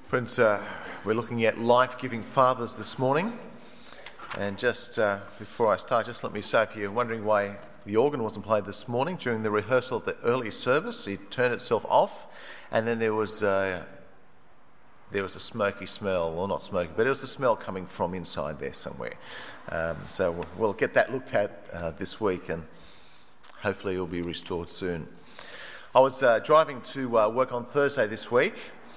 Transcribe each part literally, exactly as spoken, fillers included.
Friends, uh, we're looking at life-giving fathers this morning. And just uh, before I start, just let me say, if you're wondering why the organ wasn't played this morning, during the rehearsal of the early service, it turned itself off, and then there was uh, there was a smoky smell, or not smoky, but it was a smell coming from inside there somewhere. Um, so we'll get that looked at uh, this week, and hopefully it'll be restored soon. I was uh, driving to uh, work on Thursday this week,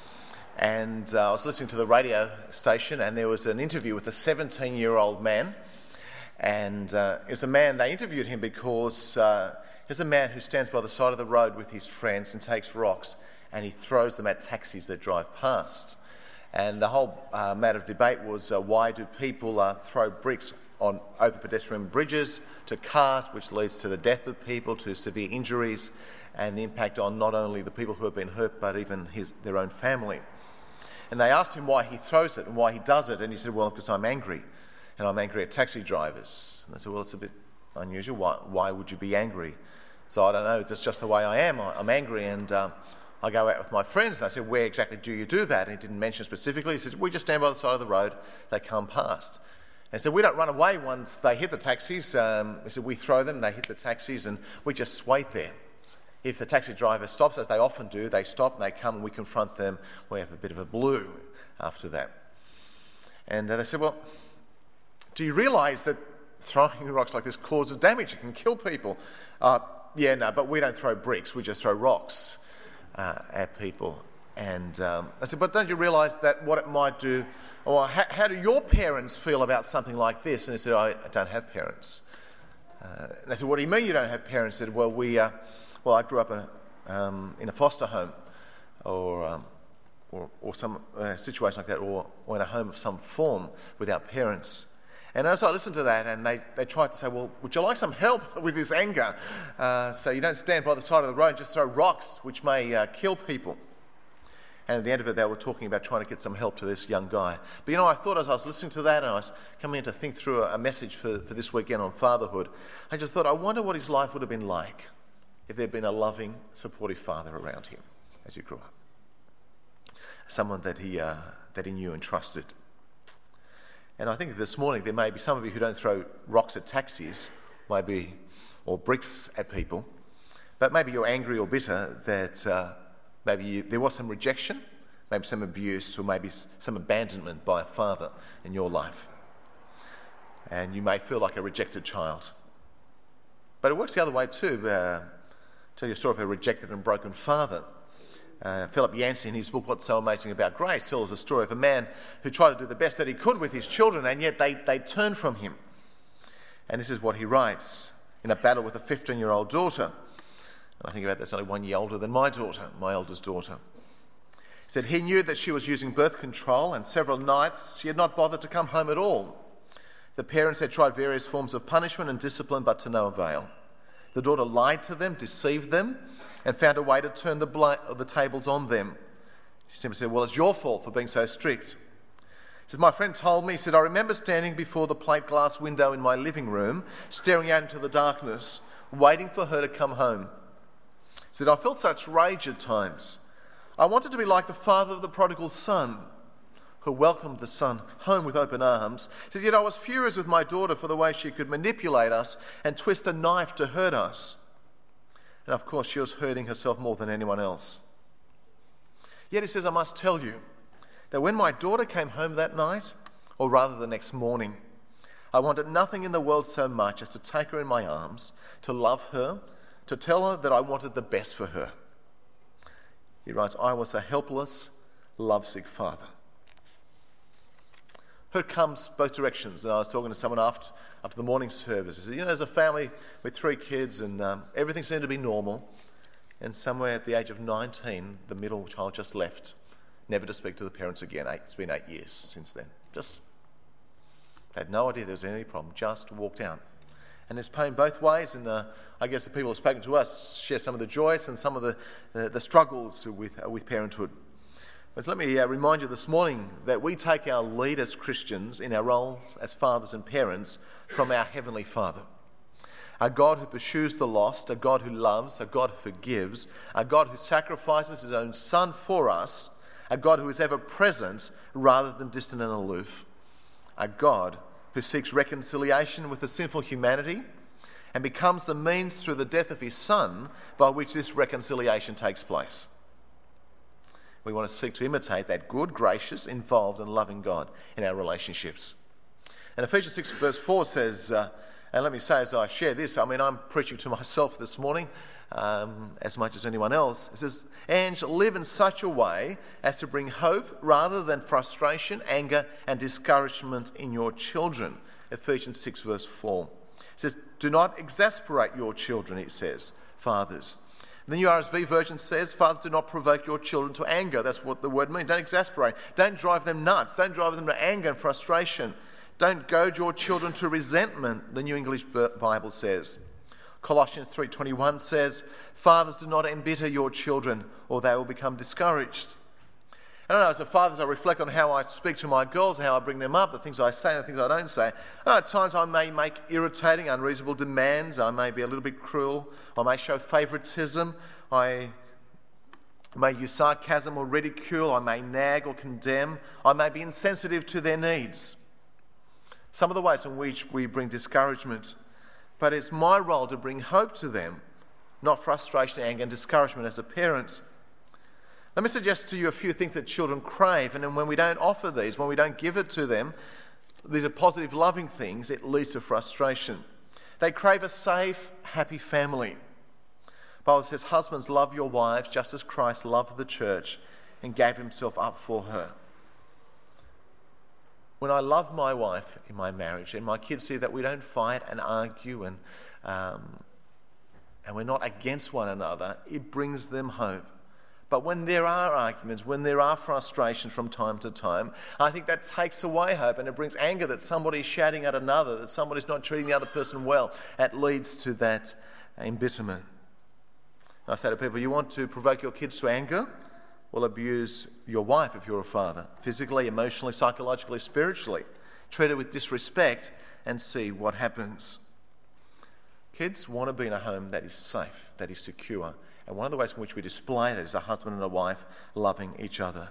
and uh, I was listening to the radio station, and there was an interview with a seventeen-year-old man. And uh, it's a man, they interviewed him because uh, he's a man who stands by the side of the road with his friends and takes rocks, and he throws them at taxis that drive past. And the whole uh, matter of debate was uh, why do people uh, throw bricks on over pedestrian bridges to cars, which leads to the death of people, to severe injuries, and the impact on not only the people who have been hurt, but even his, their own family. And they asked him why he throws it and why he does it, and he said, well, because I'm angry, and I'm angry at taxi drivers. And they said, well, it's a bit unusual. Why, why would you be angry? So I don't know, that's just the way I am. I, I'm angry, and um, I go out with my friends, and I said, where exactly do you do that? And he didn't mention specifically. He said, we just stand by the side of the road, they come past. And so we don't run away once they hit the taxis. Um, he said, we throw them, they hit the taxis, and we just wait there. If the taxi driver stops, as they often do, they stop and they come and we confront them. We have a bit of a blue after that. And uh, they said, well, do you realise that throwing rocks like this causes damage? It can kill people. Uh, yeah, no, but we don't throw bricks. We just throw rocks uh, at people. And um, I said, but don't you realise that what it might do, or how, how do your parents feel about something like this? And they said, I, I don't have parents. Uh, and they said, what do you mean you don't have parents? I said, well, we... Uh, Well, I grew up in a, um, in a foster home, or um, or, or some uh, situation like that, or, or in a home of some form without parents. And as I listened to that, and they, they tried to say, well, would you like some help with this anger? Uh, so you don't stand by the side of the road and just throw rocks, which may uh, kill people. And at the end of it, they were talking about trying to get some help to this young guy. But you know, I thought as I was listening to that, and I was coming in to think through a, a message for, for this weekend on fatherhood, I just thought, I wonder what his life would have been like if there'd been a loving, supportive father around him as he grew up. Someone that he uh, that he knew and trusted. And I think this morning there may be some of you who don't throw rocks at taxis, maybe, or bricks at people, but maybe you're angry or bitter that uh, maybe you, there was some rejection, maybe some abuse, or maybe some abandonment by a father in your life. And you may feel like a rejected child. But it works the other way too. Uh, tell you a story of a rejected and broken father. Uh, Philip Yancey, in his book What's So Amazing About Grace, tells a story of a man who tried to do the best that he could with his children, and yet they, they turned from him. And this is what he writes in a battle with a fifteen-year-old daughter. And I think about that's only one year older than my daughter, my eldest daughter. He said he knew that she was using birth control, and several nights she had not bothered to come home at all. The parents had tried various forms of punishment and discipline, but to no avail. The daughter lied to them, deceived them, and found a way to turn the, bla- the tables on them. She simply said, well, it's your fault for being so strict. He says, my friend told me, he said, I remember standing before the plate glass window in my living room, staring out into the darkness, waiting for her to come home. He said, I felt such rage at times. I wanted to be like the father of the prodigal son, who welcomed the son home with open arms. He said, yet I was furious with my daughter for the way she could manipulate us and twist a knife to hurt us. And of course, she was hurting herself more than anyone else. Yet he says, I must tell you that when my daughter came home that night, or rather the next morning, I wanted nothing in the world so much as to take her in my arms, to love her, to tell her that I wanted the best for her. He writes, I was a helpless, lovesick father. Hurt comes both directions. And I was talking to someone after, after the morning service. He said, you know, there's a family with three kids and um, everything seemed to be normal. And somewhere at the age of nineteen, the middle child just left, never to speak to the parents again. Eight, it's been eight years since then. Just had no idea there was any problem, just walked out. And there's pain both ways, and uh, I guess the people who have spoken to us share some of the joys and some of the, the, the struggles with, uh, with parenthood. But let me uh, remind you this morning that we take our lead as Christians in our roles as fathers and parents from our Heavenly Father. A God who pursues the lost, a God who loves, a God who forgives, a God who sacrifices his own Son for us, a God who is ever present rather than distant and aloof, a God who seeks reconciliation with the sinful humanity and becomes the means through the death of his Son by which this reconciliation takes place. We want to seek to imitate that good, gracious, involved and loving God in our relationships. And Ephesians six verse four says, uh, and let me say as I share this, I mean I'm preaching to myself this morning um, as much as anyone else. It says, and live in such a way as to bring hope rather than frustration, anger and discouragement in your children. Ephesians six verse four. It says, do not exasperate your children, it says, fathers. The New R S V version says, fathers, do not provoke your children to anger. That's what the word means. Don't exasperate. Don't drive them nuts. Don't drive them to anger and frustration. Don't goad your children to resentment, the New English Bible says. Colossians three twenty-one says, fathers, do not embitter your children, or they will become discouraged. I don't know, as a father, as I reflect on how I speak to my girls, how I bring them up, the things I say and the things I don't say, I know at times I may make irritating, unreasonable demands. I may be a little bit cruel. I may show favouritism. I may use sarcasm or ridicule. I may nag or condemn. I may be insensitive to their needs. Some of the ways in which we bring discouragement. But it's my role to bring hope to them, not frustration, anger and discouragement as a parent. Let me suggest to you a few things that children crave, and then when we don't offer these, when we don't give it to them, these are positive, loving things, it leads to frustration. They crave a safe, happy family. The Bible says, husbands, love your wives just as Christ loved the church and gave himself up for her. When I love my wife in my marriage and my kids see that we don't fight and argue and, um, and we're not against one another, it brings them hope. But when there are arguments, when there are frustrations from time to time, I think that takes away hope and it brings anger that somebody's shouting at another, that somebody's not treating the other person well. That leads to that embitterment. I say to people, you want to provoke your kids to anger? Well, abuse your wife if you're a father, physically, emotionally, psychologically, spiritually. Treat her with disrespect and see what happens. Kids want to be in a home that is safe, that is secure. And one of the ways in which we display that is a husband and a wife loving each other.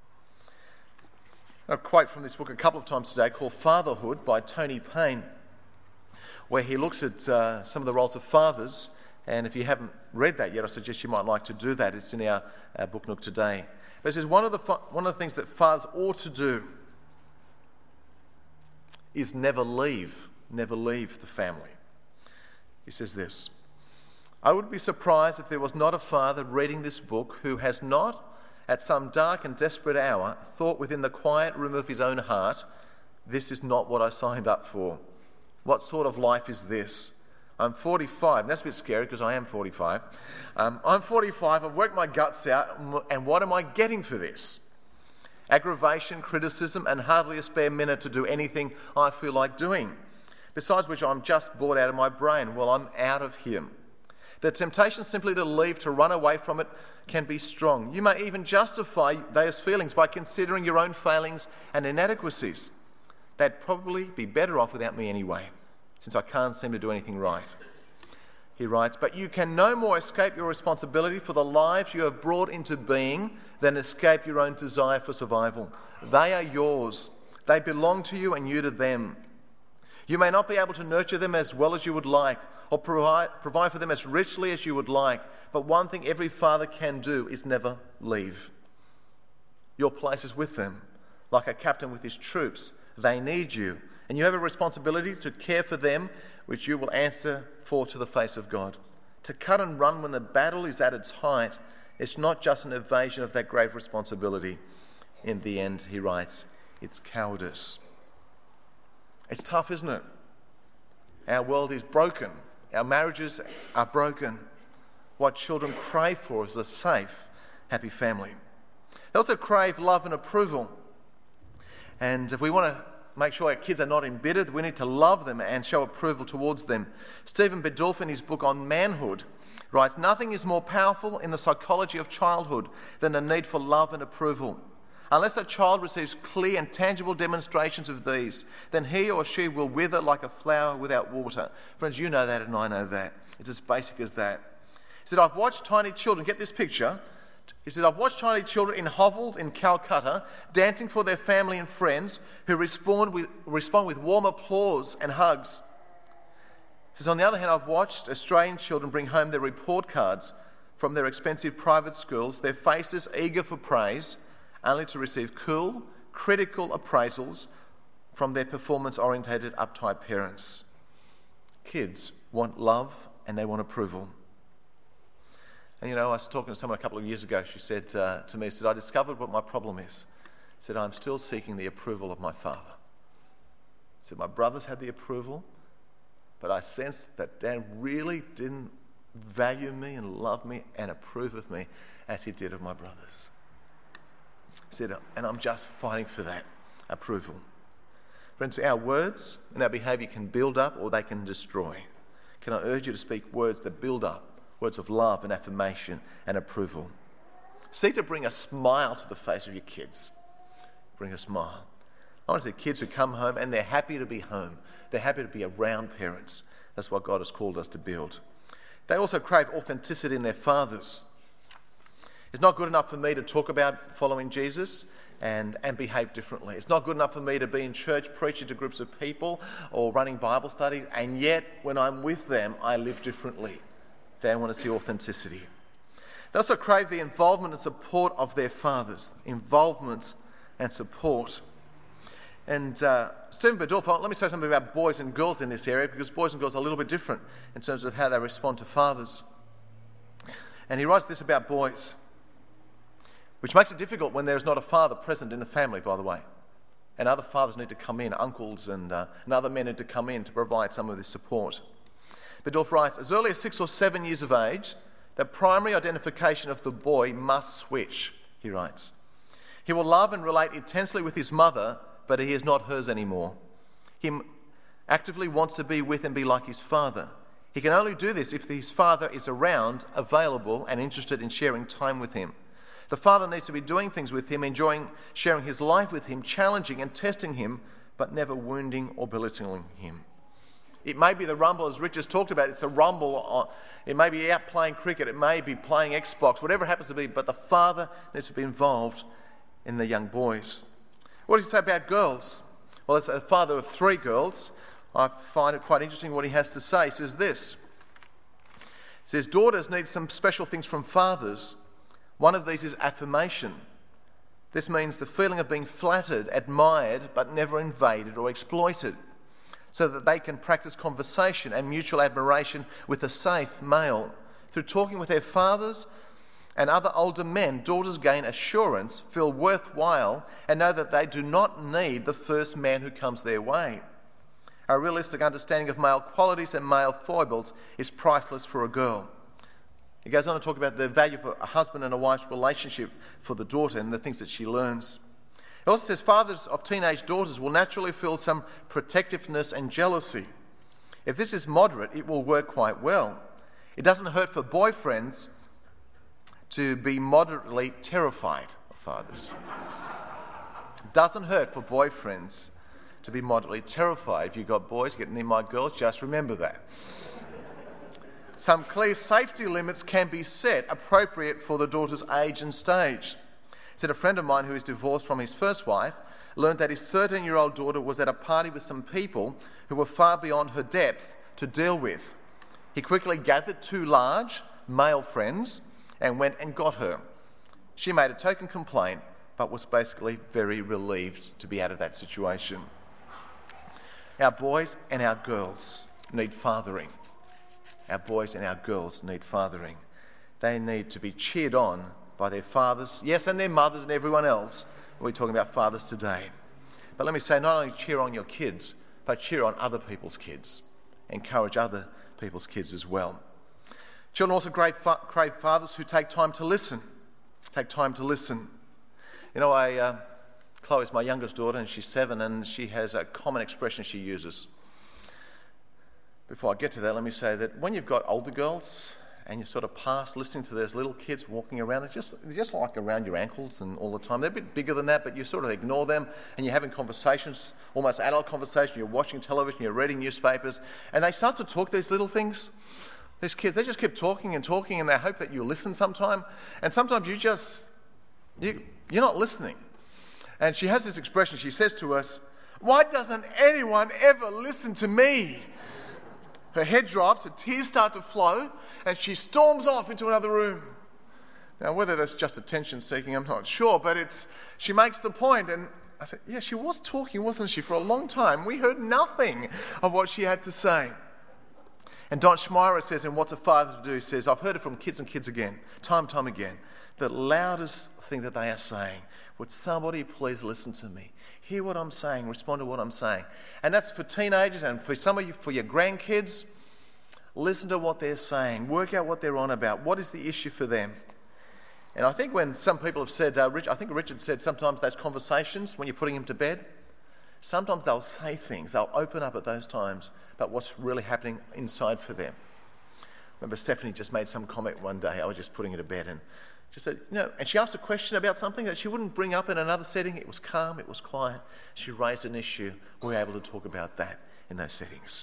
A quote from this book a couple of times today called Fatherhood by Tony Payne, where he looks at uh, some of the roles of fathers. And if you haven't read that yet, I suggest you might like to do that. It's in our, our book nook today. But it says one of the fa- one of the things that fathers ought to do is never leave, never leave the family. He says this, I would be surprised if there was not a father reading this book who has not, at some dark and desperate hour, thought within the quiet room of his own heart, this is not what I signed up for. What sort of life is this? I'm forty-five, and that's a bit scary because I am forty-five. Um, I'm forty-five, I've worked my guts out, and what am I getting for this? Aggravation, criticism, and hardly a spare minute to do anything I feel like doing. Besides which, I'm just bored out of my brain. Well, I'm out of here. The temptation simply to leave, to run away from it, can be strong. You may even justify those feelings by considering your own failings and inadequacies. They'd probably be better off without me anyway, since I can't seem to do anything right. He writes, but you can no more escape your responsibility for the lives you have brought into being than escape your own desire for survival. They are yours. They belong to you and you to them. You may not be able to nurture them as well as you would like, or provide, provide for them as richly as you would like, but one thing every father can do is never leave. Your place is with them, like a captain with his troops. They need you, and you have a responsibility to care for them, which you will answer for to the face of God. To cut and run when the battle is at its height, it's not just an evasion of that grave responsibility. In the end, he writes, it's cowardice. It's tough, isn't it? Our world is broken. Our marriages are broken. What children crave for is a safe, happy family. They also crave love and approval. And if we want to make sure our kids are not embittered, we need to love them and show approval towards them. Stephen Bedolf, in his book on manhood, writes, nothing is more powerful in the psychology of childhood than the need for love and approval. Unless a child receives clear and tangible demonstrations of these, then he or she will wither like a flower without water. Friends, you know that and I know that. It's as basic as that. He said, I've watched tiny children, get this picture, He said, I've watched tiny children in hovels in Calcutta dancing for their family and friends who respond with, respond with warm applause and hugs. He says, on the other hand, I've watched Australian children bring home their report cards from their expensive private schools, their faces eager for praise, only to receive cool, critical appraisals from their performance-orientated, uptight parents. Kids want love and they want approval. And you know, I was talking to someone a couple of years ago. She said uh, to me, said, I discovered what my problem is. Said, I'm still seeking the approval of my father. Said, my brothers had the approval, but I sensed that Dad really didn't value me and love me and approve of me as he did of my brothers. Said, and I'm just fighting for that approval. Friends, our words and our behaviour can build up or they can destroy. Can I urge you to speak words that build up? Words of love and affirmation and approval. Seek to bring a smile to the face of your kids. Bring a smile. I want to see kids who come home and they're happy to be home. They're happy to be around parents. That's what God has called us to build. They also crave authenticity in their fathers. It's not good enough for me to talk about following Jesus and, and behave differently. It's not good enough for me to be in church preaching to groups of people or running Bible studies, and yet when I'm with them, I live differently. They want to see authenticity. They also crave the involvement and support of their fathers. Involvement and support. And uh, Stephen Bedorf, let me say something about boys and girls in this area, because boys and girls are a little bit different in terms of how they respond to fathers. And he writes this about boys, which makes it difficult when there is not a father present in the family, by the way. And other fathers need to come in, uncles and, uh, and other men need to come in to provide some of this support. Bedorf writes, as early as six or seven years of age, the primary identification of the boy must switch, he writes. He will love and relate intensely with his mother, but he is not hers anymore. He actively wants to be with and be like his father. He can only do this if his father is around, available, and interested in sharing time with him. The father needs to be doing things with him, enjoying sharing his life with him, challenging and testing him, but never wounding or belittling him. It may be the rumble, as Rich just talked about, it's the rumble. On, it may be out playing cricket, it may be playing Xbox, whatever it happens to be, but the father needs to be involved in the young boys. What does he say about girls? Well, as a father of three girls, I find it quite interesting what he has to say. He says this. He says, daughters need some special things from fathers. One of these is affirmation. This means the feeling of being flattered, admired, but never invaded or exploited, so that they can practice conversation and mutual admiration with a safe male. Through talking with their fathers and other older men, daughters gain assurance, feel worthwhile, and know that they do not need the first man who comes their way. A realistic understanding of male qualities and male foibles is priceless for a girl. He goes on to talk about the value of a husband and a wife's relationship for the daughter and the things that she learns. He also says fathers of teenage daughters will naturally feel some protectiveness and jealousy. If this is moderate, it will work quite well. It doesn't hurt for boyfriends to be moderately terrified of fathers. It doesn't hurt for boyfriends to be moderately terrified. If you've got boys getting near my girls, just remember that. Some clear safety limits can be set appropriate for the daughter's age and stage. Said a friend of mine who is divorced from his first wife learned that his thirteen-year-old daughter was at a party with some people who were far beyond her depth to deal with. He quickly gathered two large male friends and went and got her. She made a token complaint, but was basically very relieved to be out of that situation. Our boys and our girls need fathering. Our boys and our girls need fathering. They need to be cheered on by their fathers, yes, and their mothers and everyone else. We're talking about fathers today. But let me say, not only cheer on your kids, but cheer on other people's kids. Encourage other people's kids as well. Children also crave, fa- crave fathers who take time to listen. Take time to listen. You know, I, uh, Chloe's my youngest daughter, and she's seven, and she has a common expression she uses. Before I get to that, let me say that when you've got older girls and you sort of pass listening to those little kids walking around, it's just, they're just like around your ankles and all the time. They're a bit bigger than that, but you sort of ignore them and you're having conversations, almost adult conversation, you're watching television, you're reading newspapers, and they start to talk these little things. These kids, they just keep talking and talking and they hope that you'll listen sometime. And sometimes you just, you, you're not listening. And she has this expression, she says to us, "Why doesn't anyone ever listen to me?" Her head drops, her tears start to flow, and she storms off into another room. Now, whether that's just attention seeking, I'm not sure, but it's she makes the point, and I said, yeah, she was talking, wasn't she, for a long time. We heard nothing of what she had to say. And Don Schmeirer says in What's a Father to Do, he says, I've heard it from kids and kids again, time and time again, the loudest thing that they are saying, would somebody please listen to me? Hear what I'm saying, respond to what I'm saying. And that's for teenagers and for some of you, for your grandkids. Listen to what they're saying. Work out what they're on about. What is the issue for them? And I think when some people have said, uh, Rich, I think Richard said sometimes those conversations, when you're putting them to bed, sometimes they'll say things, they'll open up at those times about what's really happening inside for them. Remember Stephanie just made some comment one day, I was just putting her to bed, and she said, you know, and she asked a question about something that she wouldn't bring up in another setting. It was calm, it was quiet. She raised an issue. We were able to talk about that in those settings.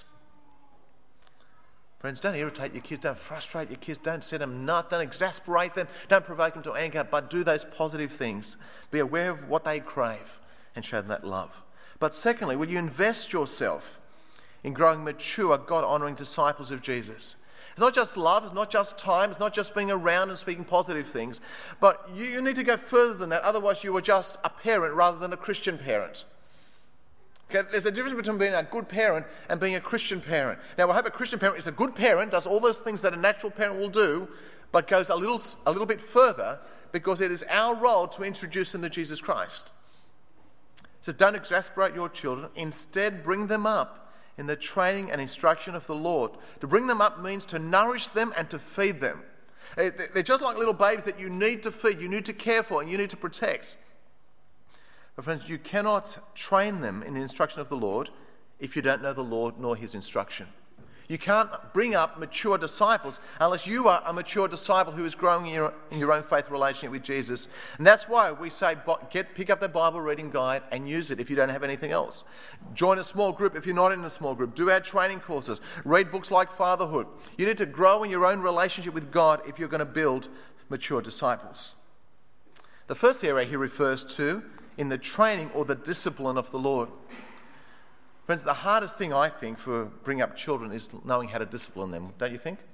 Friends, don't irritate your kids, don't frustrate your kids, don't set them nuts, don't exasperate them, don't provoke them to anger, but do those positive things. Be aware of what they crave and show them that love. But secondly, will you invest yourself in growing mature, God-honouring disciples of Jesus? It's not just love, it's not just time, it's not just being around and speaking positive things, but you, you need to go further than that, otherwise you are just a parent rather than a Christian parent. Okay, there's a difference between being a good parent and being a Christian parent. Now, I hope a Christian parent is a good parent, does all those things that a natural parent will do, but goes a little, a little bit further because it is our role to introduce them to Jesus Christ. So don't exasperate your children. Instead, bring them up in the training and instruction of the Lord. To bring them up means to nourish them and to feed them. They're just like little babies that you need to feed, you need to care for, and you need to protect. But friends, you cannot train them in the instruction of the Lord if you don't know the Lord nor his instruction. You can't bring up mature disciples unless you are a mature disciple who is growing in your, in your own faith relationship with Jesus. And that's why we say get, pick up the Bible reading guide and use it if you don't have anything else. Join a small group if you're not in a small group. Do our training courses. Read books like Fatherhood. You need to grow in your own relationship with God if you're going to build mature disciples. The first area he refers to in the training or the discipline of the Lord. Friends, the hardest thing, I think, for bringing up children is knowing how to discipline them, don't you think?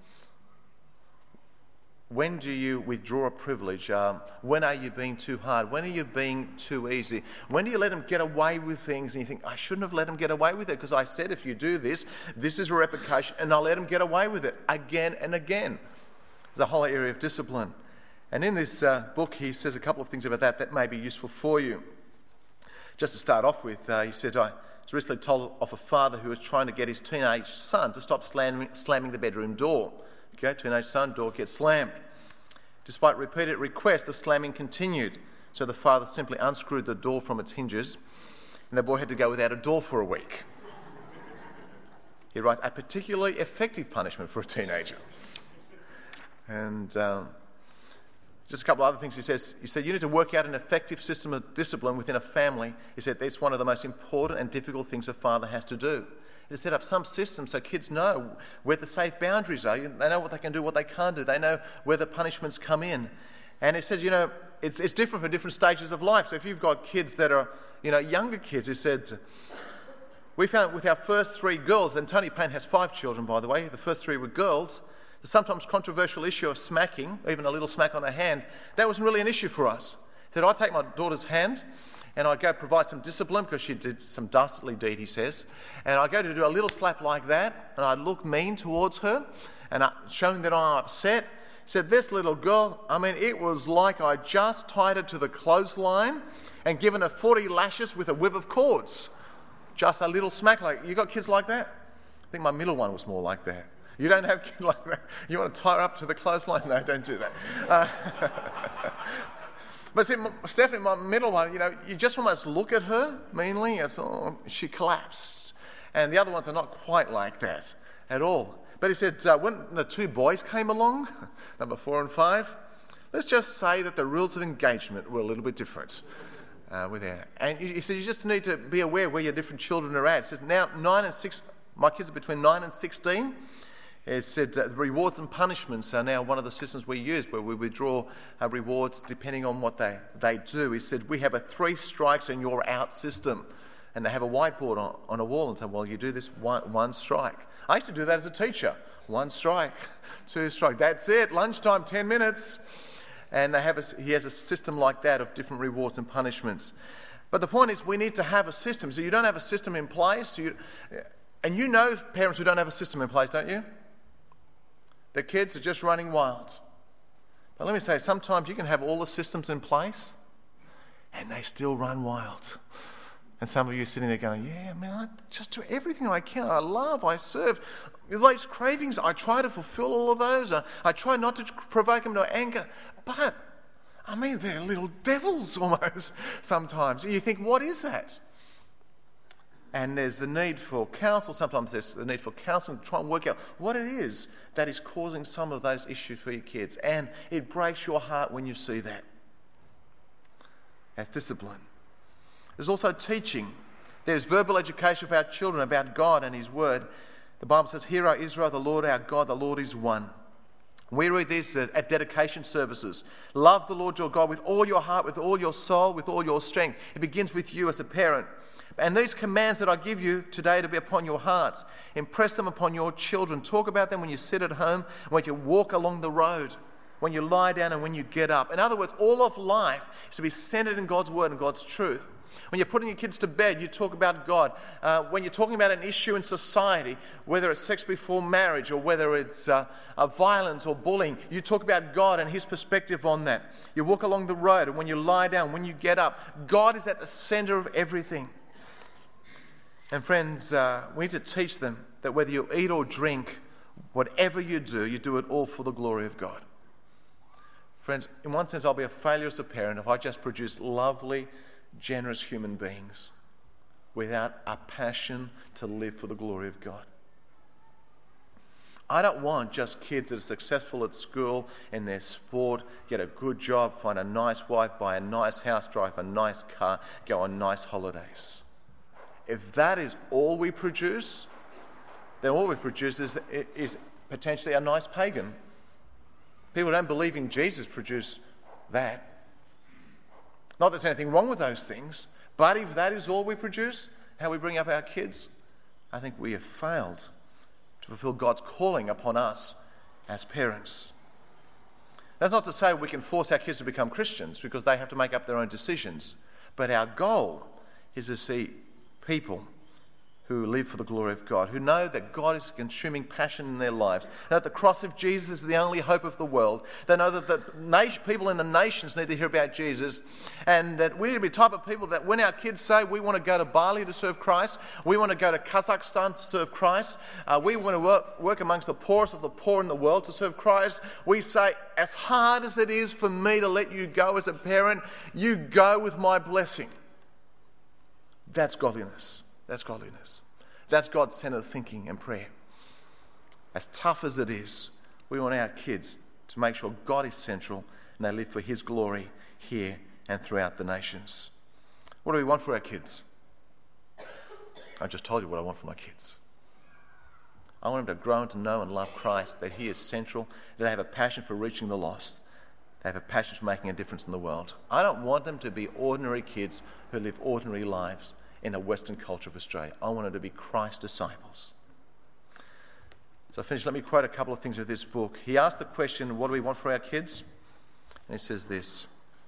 When do you withdraw a privilege? Um, when are you being too hard? When are you being too easy? When do you let them get away with things and you think, I shouldn't have let them get away with it because I said if you do this, this is a replication, and I'll let them get away with it again and again. There's a whole area of discipline. And in this uh, book, he says a couple of things about that that may be useful for you. Just to start off with, uh, he said, I was recently told of a father who was trying to get his teenage son to stop slamming, slamming the bedroom door. Okay, teenage son, door gets slammed. Despite repeated requests, the slamming continued. So the father simply unscrewed the door from its hinges, and the boy had to go without a door for a week. He writes, a particularly effective punishment for a teenager. And um, just a couple of other things he says. He said, you need to work out an effective system of discipline within a family. He said, that's one of the most important and difficult things a father has to do. To set up some system so kids know where the safe boundaries are. They know what they can do, what they can't do. They know where the punishments come in. And it says, you know, it's, it's different for different stages of life. So if you've got kids that are, you know, younger kids, he said, we found with our first three girls, and Tony Payne has five children, by the way, the first three were girls, the sometimes controversial issue of smacking, even a little smack on a hand, that wasn't really an issue for us. He said, I'd take my daughter's hand and I'd go provide some discipline because she did some dastardly deed, he says, and I'd go to do a little slap like that and I'd look mean towards her and I, showing that I'm upset. He said, this little girl, I mean, it was like I just tied her to the clothesline and given her forty lashes with a whip of cords. Just a little smack. Like, you got kids like that? I think my middle one was more like that. You don't have kids like that. You want to tie her up to the clothesline? No, don't do that. Uh, but see, Stephanie, my middle one, you know, you just almost look at her meanly. It's, oh, she collapsed. And the other ones are not quite like that at all. But he said, uh, when the two boys came along, number four and five, let's just say that the rules of engagement were a little bit different. Uh, with her. And he said, you just need to be aware where your different children are at. He said, now, nine and six, my kids are between nine and sixteen. It said uh, rewards and punishments are now one of the systems we use, where we withdraw uh, rewards depending on what they, they do. He said, we have a three strikes and you're out system. And they have a whiteboard on, on a wall and say, well, you do this one, one strike. I used to do that as a teacher. One strike, two strike. That's it. Lunchtime, ten minutes. And they have a, he has a system like that of different rewards and punishments. But the point is, we need to have a system. So you don't have a system in place. You, and you know parents who don't have a system in place, don't you? The kids are just running wild. But let me say, sometimes you can have all the systems in place and they still run wild. And some of you are sitting there going, yeah, man, I just do everything I can. I love, I serve. Those cravings, I try to fulfill all of those. I, I try not to provoke them to anger. But, I mean, they're little devils almost sometimes. And you think, what is that? And there's the need for counsel. Sometimes there's the need for counselling to try and work out what it is that is causing some of those issues for your kids. And it breaks your heart when you see that. That's discipline. There's also teaching. There's verbal education for our children about God and His Word. The Bible says, "Hear, O Israel, the Lord our God, the Lord is one." We read this at dedication services. Love the Lord your God with all your heart, with all your soul, with all your strength. It begins with you as a parent. And these commands that I give you today to be upon your hearts, impress them upon your children. Talk about them when you sit at home, when you walk along the road, when you lie down and when you get up. In other words, all of life is to be centered in God's Word and God's truth. When you're putting your kids to bed, you talk about God. Uh, when you're talking about an issue in society, whether it's sex before marriage or whether it's uh, uh, violence or bullying, you talk about God and His perspective on that. You walk along the road, and when you lie down, when you get up, God is at the center of everything. And friends, uh, we need to teach them that whether you eat or drink, whatever you do, you do it all for the glory of God. Friends, in one sense, I'll be a failure as a parent if I just produce lovely, generous human beings without a passion to live for the glory of God. I don't want just kids that are successful at school, in their sport, get a good job, find a nice wife, buy a nice house, drive a nice car, go on nice holidays. If that is all we produce, then all we produce is, is potentially a nice pagan. People who don't believe in Jesus produce that. Not that there's anything wrong with those things, but if that is all we produce, how we bring up our kids, I think we have failed to fulfill God's calling upon us as parents. That's not to say we can force our kids to become Christians, because they have to make up their own decisions. But our goal is to see people who live for the glory of God, who know that God is a consuming passion in their lives, that the cross of Jesus is the only hope of the world. They know that the nation, people in the nations need to hear about Jesus, and that we need to be the type of people that when our kids say we want to go to Bali to serve Christ, we want to go to Kazakhstan to serve Christ, uh, we want to work, work amongst the poorest of the poor in the world to serve Christ, we say, as hard as it is for me to let you go as a parent, you go with my blessing. That's godliness. That's godliness. That's God-centered thinking and prayer. As tough as it is, we want our kids to make sure God is central and they live for His glory here and throughout the nations. What do we want for our kids? I just told you what I want for my kids. I want them to grow and to know and love Christ, that He is central, that they have a passion for reaching the lost. They have a passion for making a difference in the world. I don't want them to be ordinary kids who live ordinary lives in a Western culture of Australia. I want them to be Christ disciples. So I finish. Let me quote a couple of things with this book. He asked the question, what do we want for our kids? And he says this: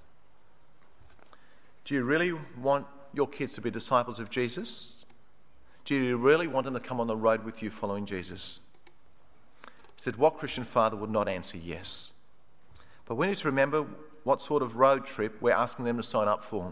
do you really want your kids to be disciples of Jesus? Do you really want them to come on the road with you following Jesus? He said, what Christian father would not answer yes? But we need to remember what sort of road trip we're asking them to sign up for.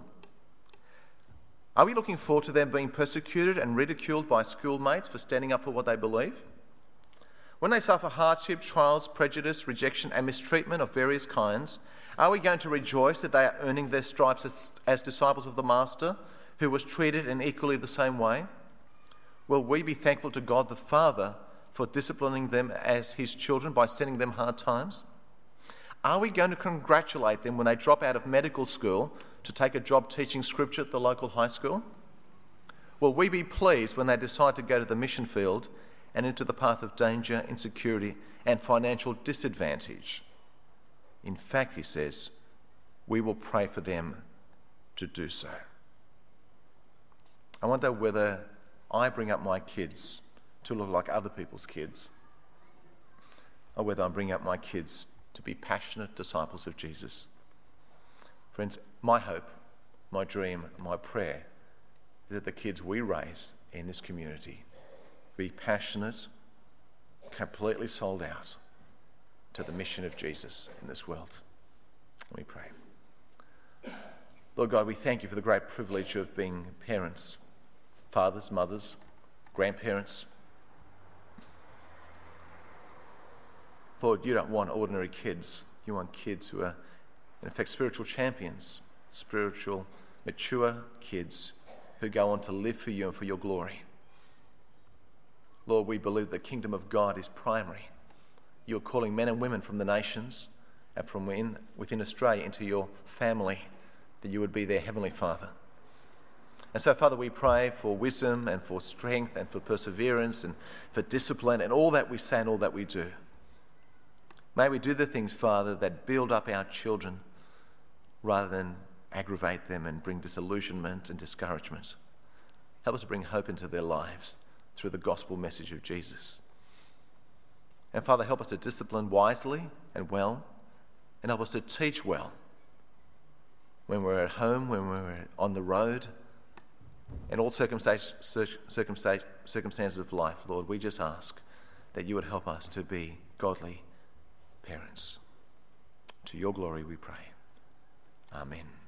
Are we looking forward to them being persecuted and ridiculed by schoolmates for standing up for what they believe? When they suffer hardship, trials, prejudice, rejection and mistreatment of various kinds, are we going to rejoice that they are earning their stripes as, as disciples of the Master, who was treated in equally the same way? Will we be thankful to God the Father for disciplining them as His children by sending them hard times? Are we going to congratulate them when they drop out of medical school to take a job teaching scripture at the local high school? Will we be pleased when they decide to go to the mission field and into the path of danger, insecurity, and financial disadvantage. In fact, he says, we will pray for them to do so. I wonder whether I bring up my kids to look like other people's kids, or whether I bring up my kids to be passionate disciples of Jesus. Friends, my hope, my dream, my prayer is that the kids we raise in this community be passionate, completely sold out to the mission of Jesus in this world. Let me pray. Lord God, we thank you for the great privilege of being parents, fathers, mothers, grandparents. Lord, you don't want ordinary kids. You want kids who are, in effect, spiritual champions, spiritual, mature kids who go on to live for you and for your glory. Lord, we believe the kingdom of God is primary. You're calling men and women from the nations and from within, within Australia into your family, that you would be their heavenly Father. And so, Father, we pray for wisdom and for strength and for perseverance and for discipline and all that we say and all that we do. May we do the things, Father, that build up our children rather than aggravate them and bring disillusionment and discouragement. Help us to bring hope into their lives through the gospel message of Jesus. And Father, help us to discipline wisely and well, and help us to teach well when we're at home, when we're on the road, in all circumstances of life. Lord, we just ask that you would help us to be godly parents. To your glory we pray. Amen.